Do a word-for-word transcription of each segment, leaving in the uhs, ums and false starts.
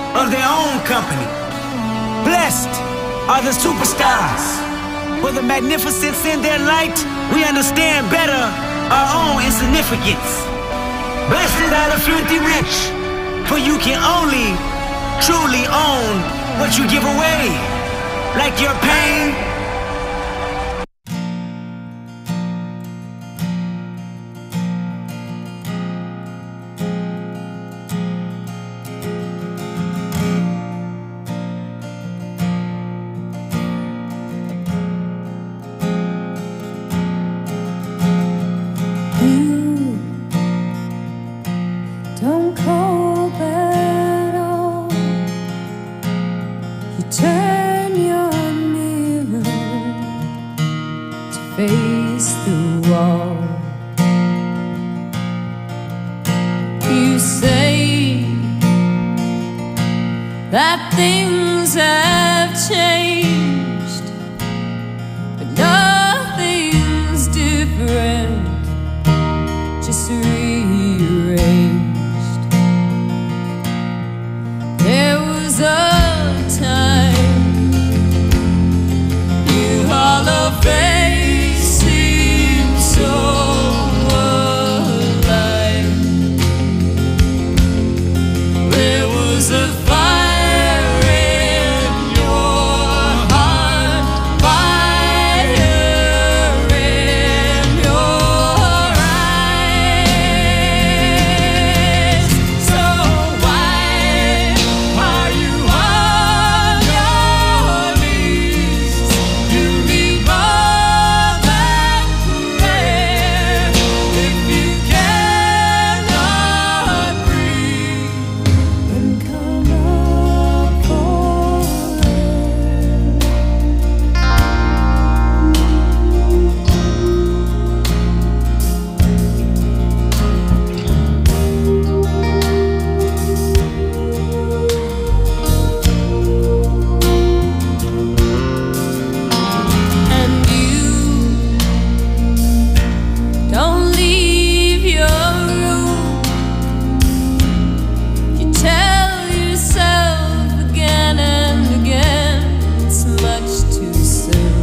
of their own company. Blessed are the superstars. For the magnificence in their light, we understand better our own insignificance. Blessed are the filthy rich, for you can only truly own what you give away, like your pain. Don't call at all. You turn your mirror to face the wall. You say that things have changed, but nothing's different, just rearranged. There was a time you hollow face seemed so alive. There was a fire in your heart, fire in your eyes. So why are you on your knees? You need more than prayer if you cannot breathe. Then come up for and you don't leave your room. You tell yourself again and again it's much too soon.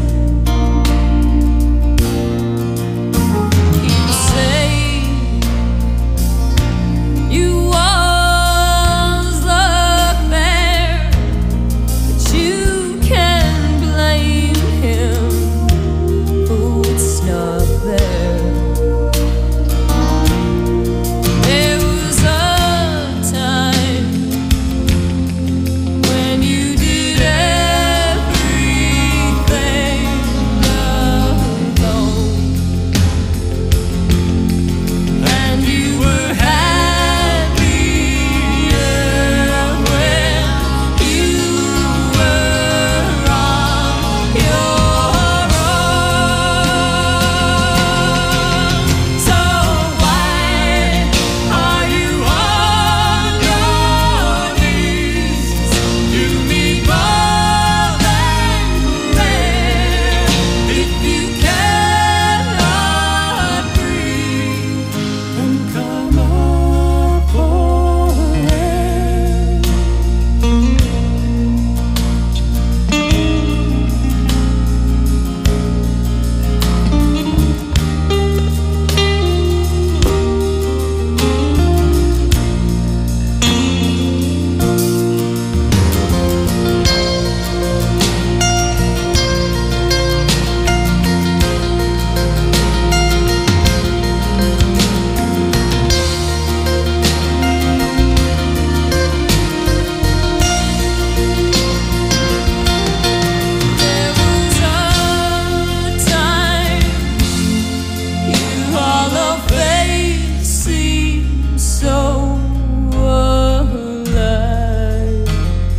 You say you always look there, but you can't blame him for what's not there. There was a time when you did everything alone, and you were happier when you were on your own. So why are you on your knees? You need more than prayer if you cannot breathe. Then come up for air. There was a time you hollow face seemed so alive.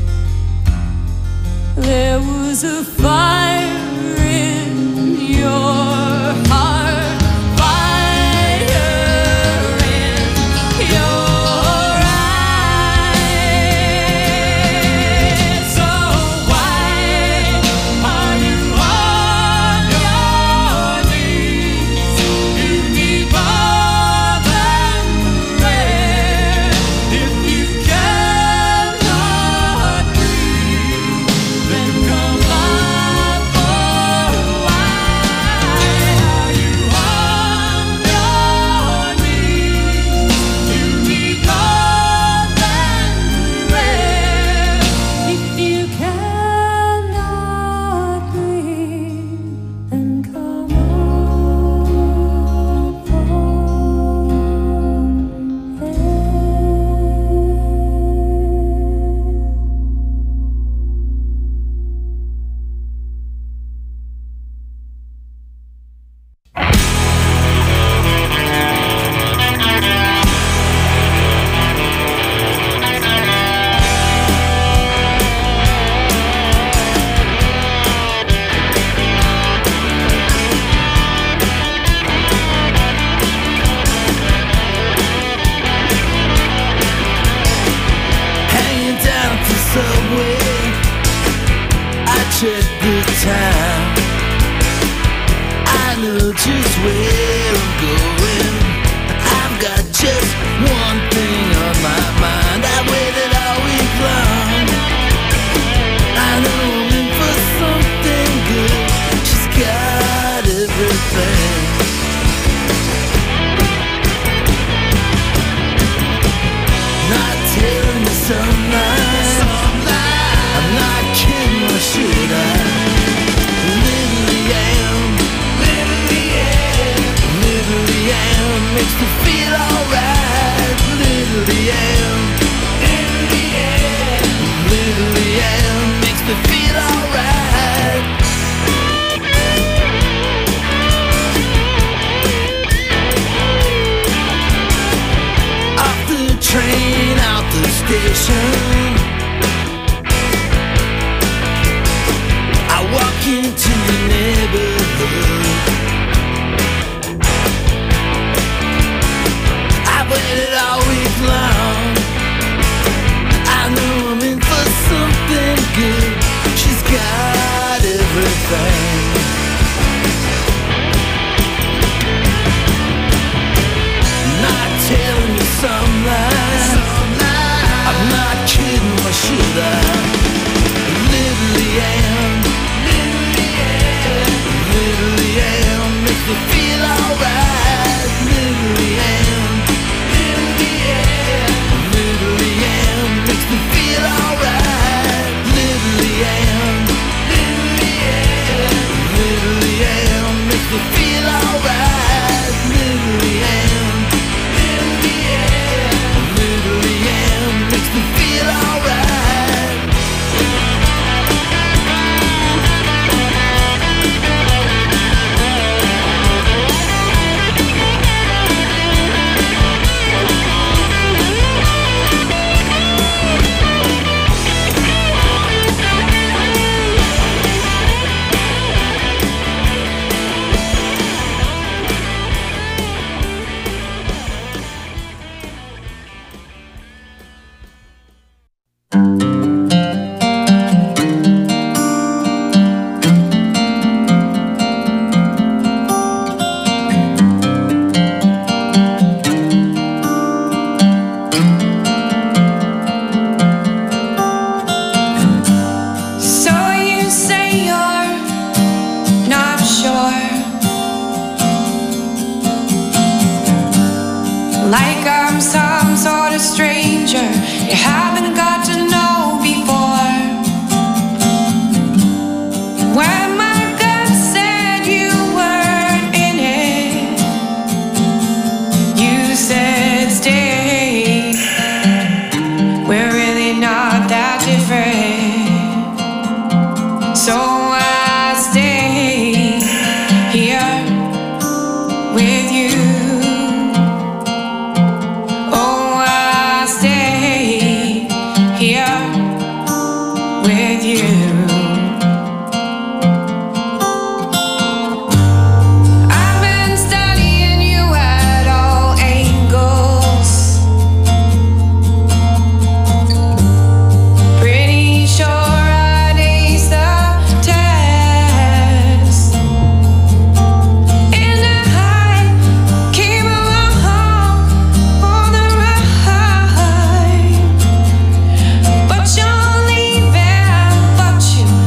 There was a fire in your heart, fire in your eyes. So why are you on your knees? You need more than prayer if you cannot makes me feel alright. Little Leanne, little Leanne, little Leanne makes me feel alright. Off the train, out the station, I walk into the neighborhood. I've waited all week long. I know I'm in for something good. She's got everything. Not telling you some lies. I'm not kidding, or should I? Little Leanne, little Leanne, little Leanne makes me feel alright. Little Leanne, little Leanne, little Leanne makes me feel alright. Little Leanne, little Leanne, little Leanne makes me feel alright. Little Leanne, little Leanne, little Leanne makes me feel alright. But you're leaving, but you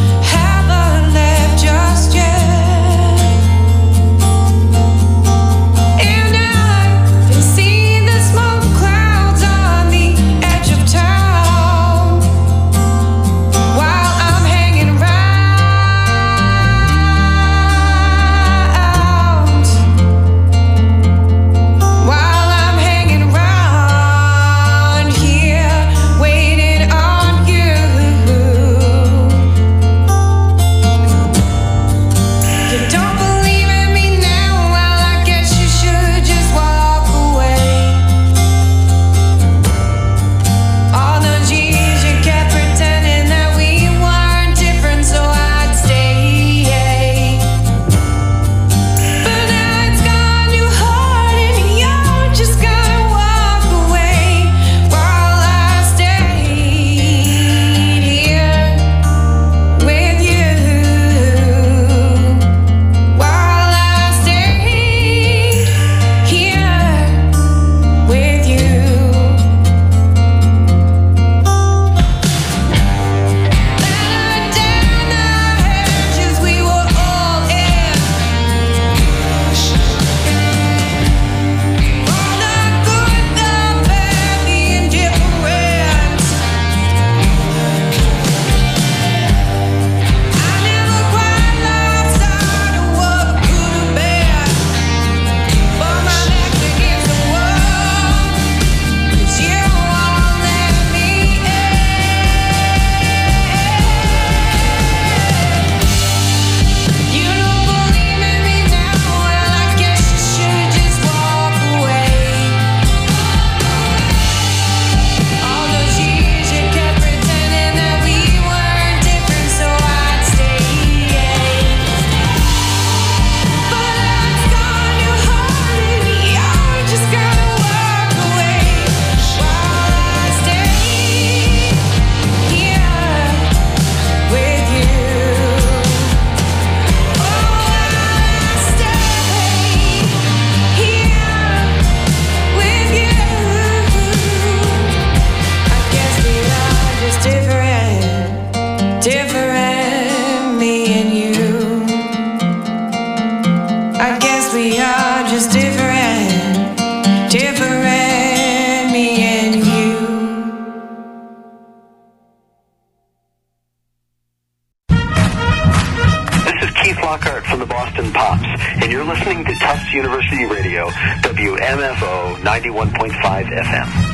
Lockhart from the Boston Pops, and you're listening to Tufts University Radio, W M F O ninety-one point five F M.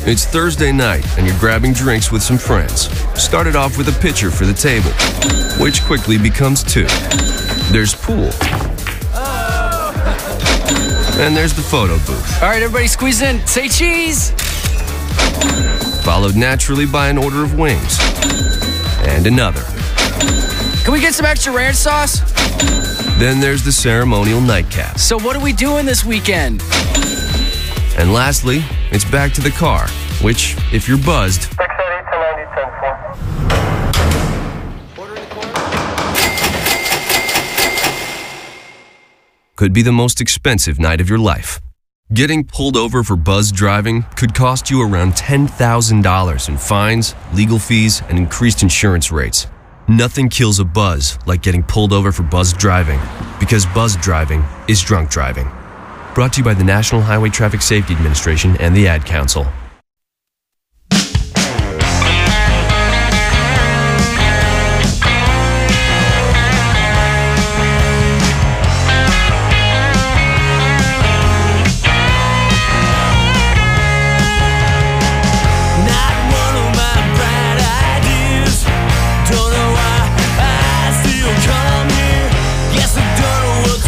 It's Thursday night, and you're grabbing drinks with some friends. Started off with a pitcher for the table, which quickly becomes two. There's pool. And there's the photo booth. All right, everybody squeeze in. Say cheese. Followed naturally by an order of wings. And another. Can we get some extra ranch sauce? Then there's the ceremonial nightcap. So what are we doing this weekend? And lastly, it's back to the car, which, if you're buzzed, could be the most expensive night of your life. Getting pulled over for buzz driving could cost you around ten thousand dollars in fines, legal fees, and increased insurance rates. Nothing kills a buzz like getting pulled over for buzz driving, because buzz driving is drunk driving. Brought to you by the National Highway Traffic Safety Administration and the Ad Council.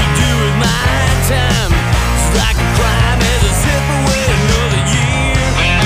Like a crime as I zip away another year.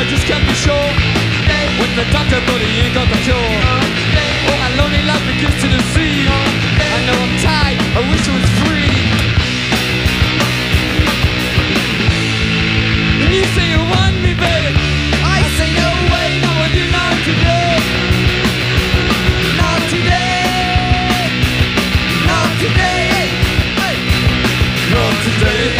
just can't be sure. With the doctor, but he ain't got the cure. Oh, my lonely life begins to deceive. I know I'm tired, I wish I was free. And you say you want me, baby. I say no way, no one do not today. Not today. Not today. Hey. Not today.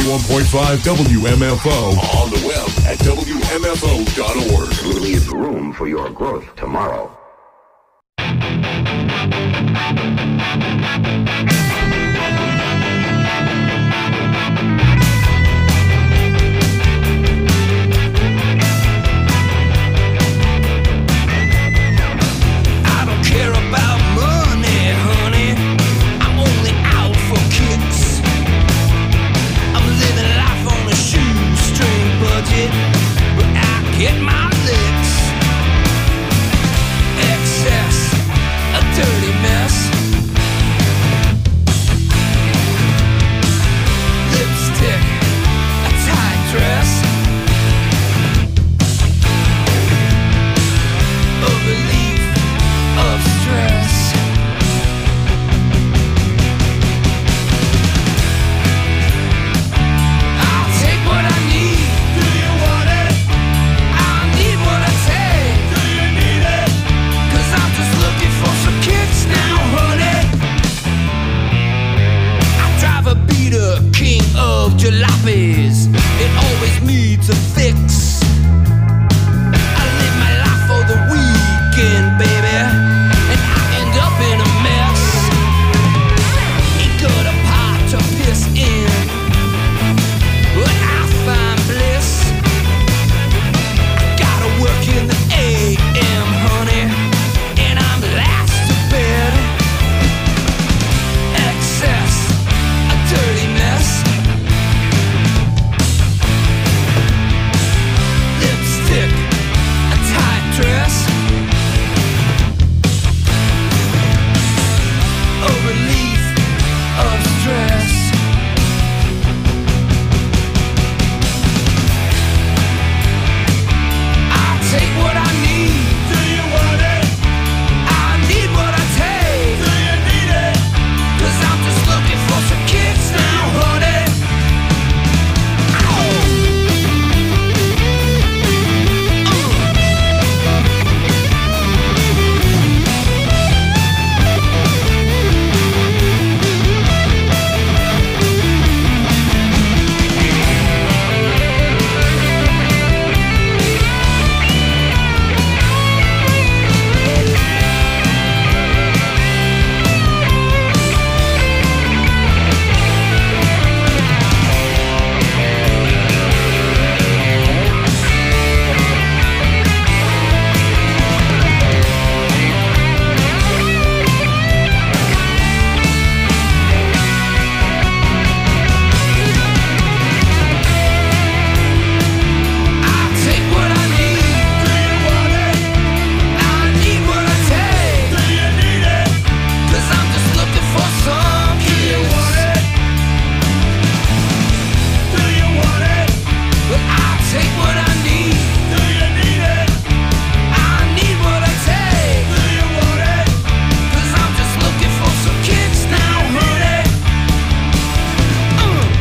ninety-one point five W M F O. On the web at W M F O dot org. Leave room for your growth tomorrow. I don't care about money, honey. I'm only out for kicks. I'm living life on a shoestring budget, but I get my licks. Excess, a dirty mess. Lipstick, a tight dress. A relief of stress. I'll take what I need. Do you want it? I need what I take. Do you need it? Cause I'm just looking for some kicks now, honey. I drive a beater, king of jalopies. It always needs a fix. I live my life for the weekend, baby, and I end up in a mess. Ain't got a pot to piss in, but I find bliss. Gotta work in the A M, honey, and I'm last to bed. Excess, a dirty mess. Lipstick, a tight dress. A relief of stress. I'll take what I need. Do you want it? I need what I take. Do you need it? Cause I'm just looking for some kicks now, honey. I'll take what I need. Do you want it? I need what I take. Do you need it? Cause I'm just looking for some kicks. Do you want it? Do you want it? Well, I'll take what I need. Do you need it? I need what I take. Do you want it? Cause I'm just looking for some kicks now, honey. Uh.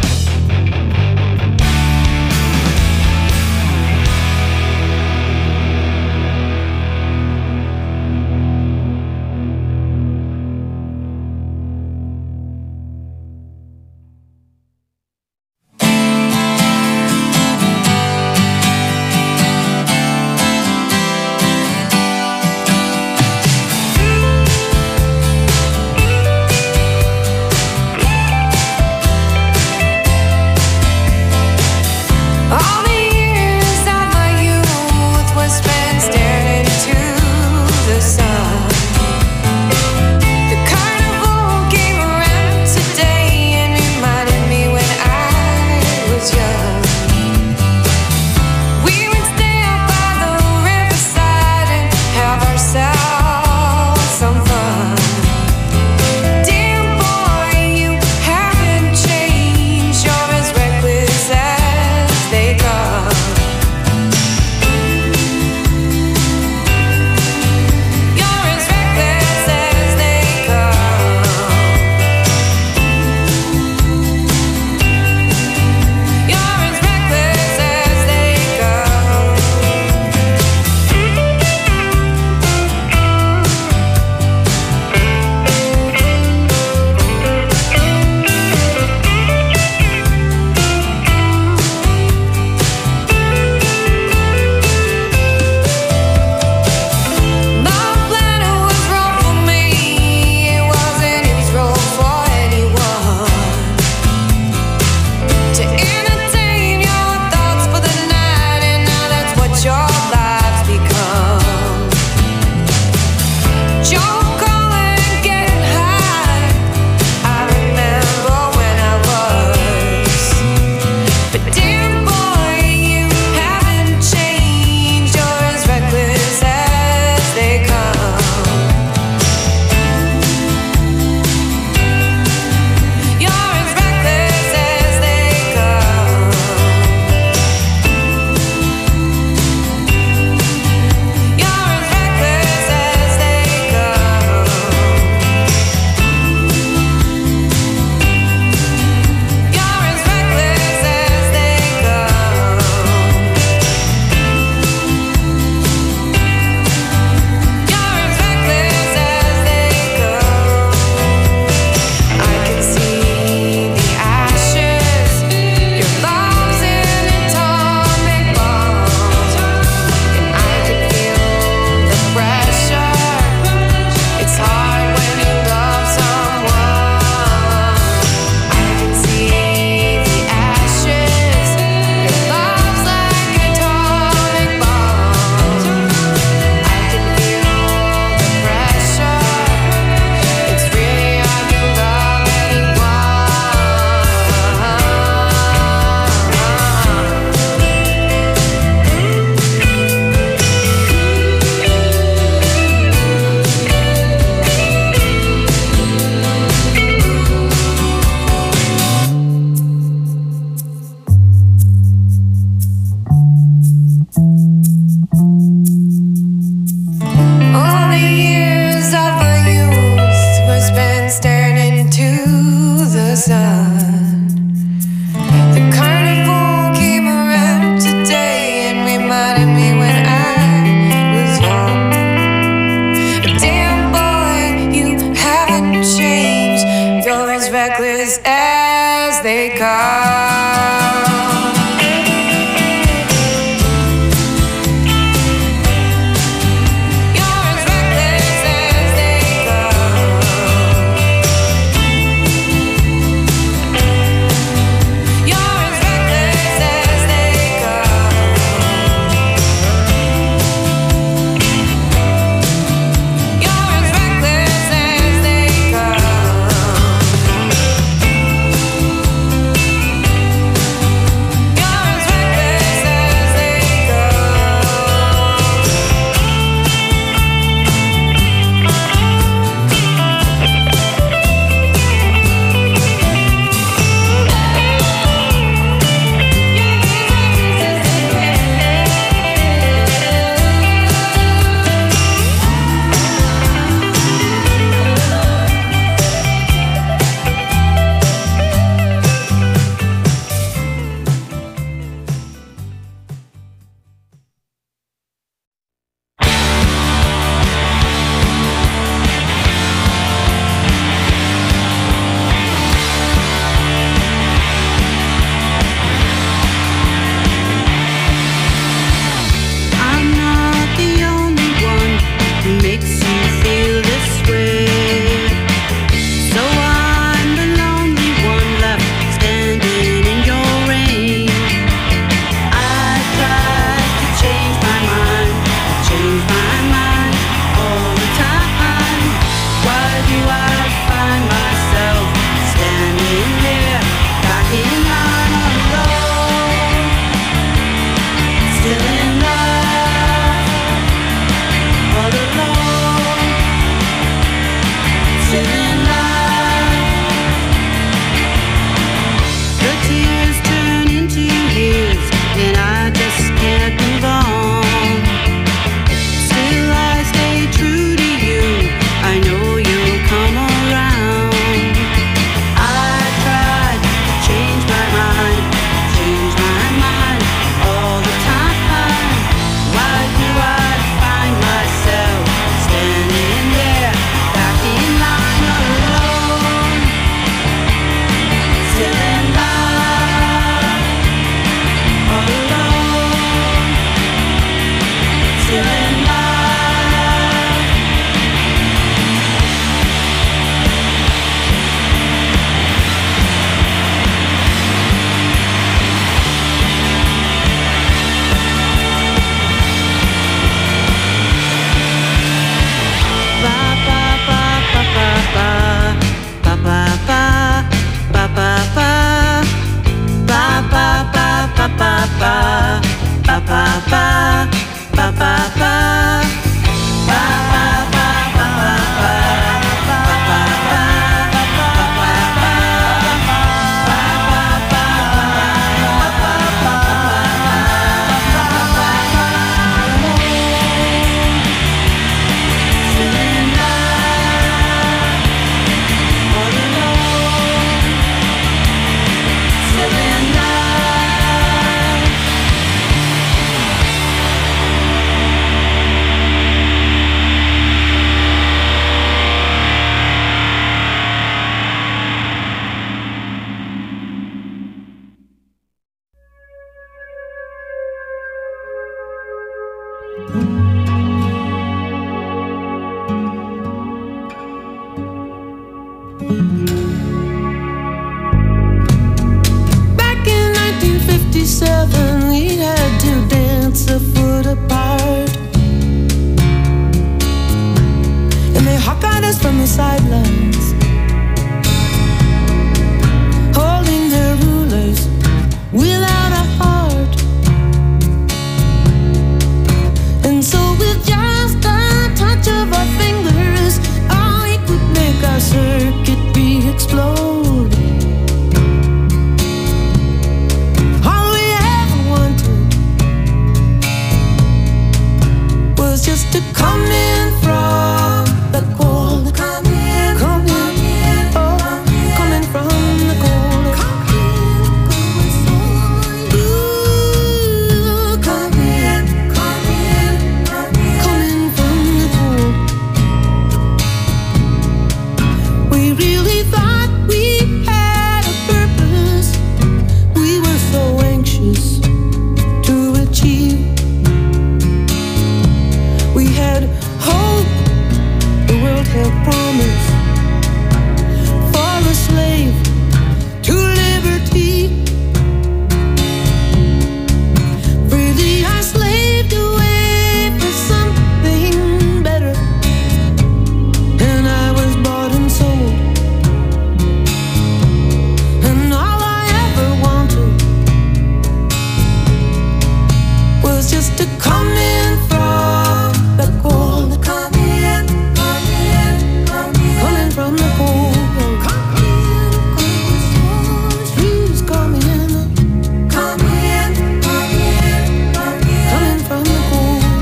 just a coming from the cold. Coming, coming, coming, coming from the cold. Coming, she's coming, coming, coming, coming from the cold.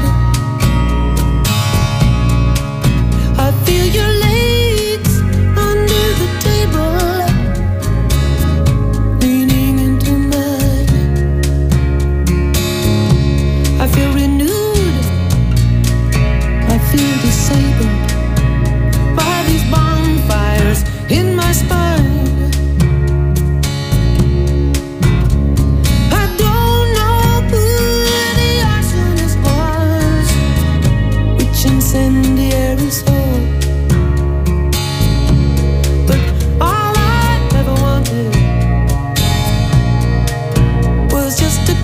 I feel your legs under the table, leaning into mine. I feel